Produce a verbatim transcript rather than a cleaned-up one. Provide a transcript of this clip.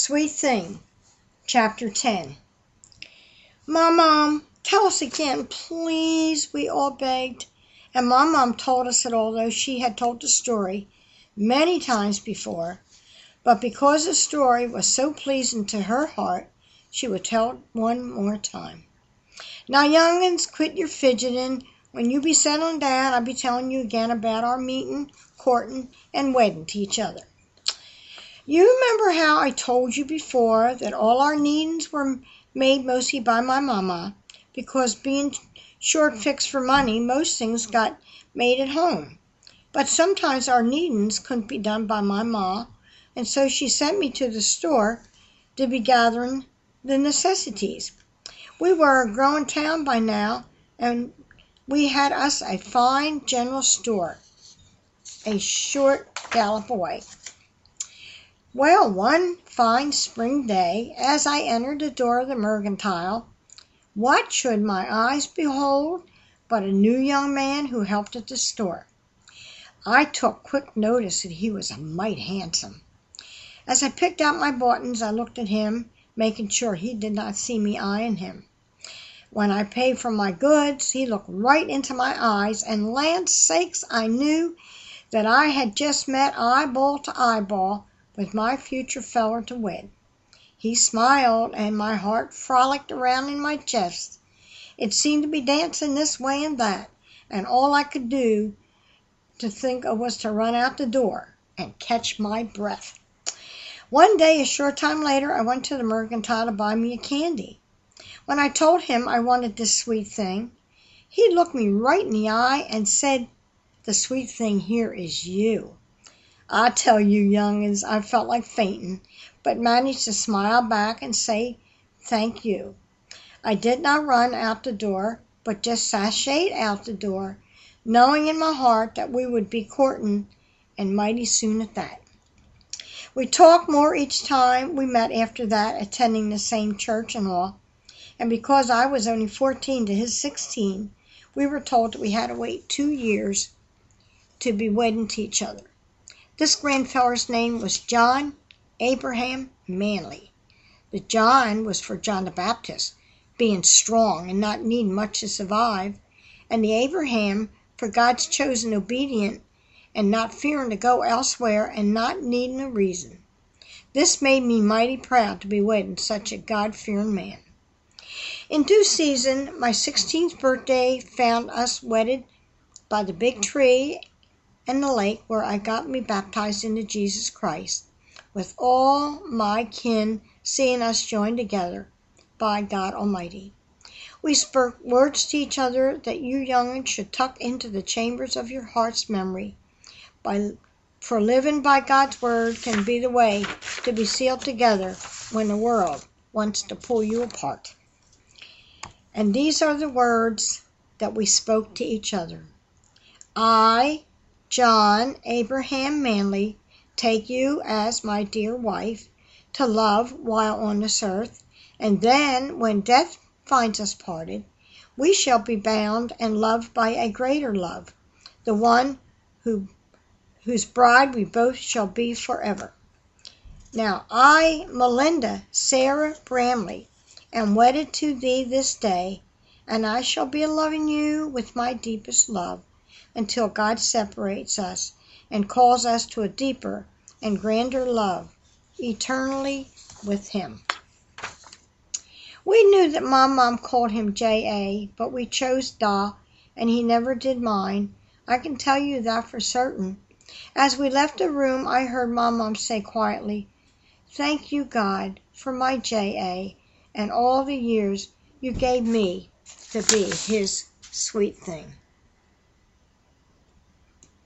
Sweet Thing, Chapter ten. "My Mom, tell us again, please," we all begged. And my Mom told us that although she had told the story many times before, but because the story was so pleasing to her heart, she would tell it one more time. "Now, young'uns, quit your fidgeting. When you be settling down, I'll be telling you again about our meeting, courting, and wedding to each other. You remember how I told you before that all our needings were made mostly by my mama, because being short fixed for money, most things got made at home. But sometimes our needings couldn't be done by my ma, and so she sent me to the store to be gathering the necessities. We were a growing town by now, and we had us a fine general store, a short gallop away. Well, one fine spring day, as I entered the door of the mercantile, what should my eyes behold but a new young man who helped at the store. I took quick notice that he was a mite handsome. As I picked out my buttons, I looked at him, making sure he did not see me eyeing him. When I paid for my goods, he looked right into my eyes, and land sakes, I knew that I had just met eyeball to eyeball with my future feller to wed. He smiled, and my heart frolicked around in my chest. It seemed to be dancing this way and that, and all I could do to think of was to run out the door and catch my breath. One day, a short time later, I went to the mercantile to buy me a candy. When I told him I wanted this sweet thing, he looked me right in the eye and said, "The sweet thing here is you." I tell you, young'uns, I felt like fainting, but managed to smile back and say thank you. I did not run out the door, but just sashayed out the door, knowing in my heart that we would be courting, and mighty soon at that. We talked more each time we met after that, attending the same church and all, and because I was only fourteen to his sixteen, we were told that we had to wait two years to be wedding to each other. This grand feller's name was John Abraham Manley. The John was for John the Baptist, being strong and not needing much to survive, and the Abraham for God's chosen obedient and not fearing to go elsewhere and not needing a reason. This made me mighty proud to be wedding such a God-fearing man. In due season, my sixteenth birthday found us wedded by the big tree and the lake where I got me baptized into Jesus Christ, with all my kin seeing us joined together by God Almighty. We spoke words to each other that you young'uns should tuck into the chambers of your heart's memory, by, for living by God's word can be the way to be sealed together when the world wants to pull you apart. And these are the words that we spoke to each other. I, John Abraham Manley, take you as my dear wife, to love while on this earth, and then, when death finds us parted, we shall be bound and loved by a greater love, the one who, whose bride we both shall be forever. Now I, Melinda Sarah Bramley, am wedded to thee this day, and I shall be loving you with my deepest love, until God separates us and calls us to a deeper and grander love, eternally with him. We knew that my mom called him J A, but we chose Da, and he never did mind. I can tell you that for certain. As we left the room, I heard my mom say quietly, "Thank you, God, for my J A and all the years you gave me to be his sweet thing."